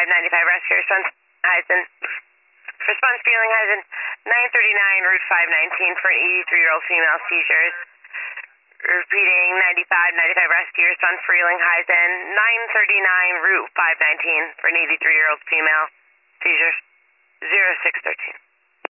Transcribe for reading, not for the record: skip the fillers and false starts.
rescue, Heisen. Response feeling Heisen. 939 Route 519 for an 83-year-old female seizures. Repeating 95 rescue, response Freeling Heisen. 939 Route 519 for an 83-year-old female seizures. 0613.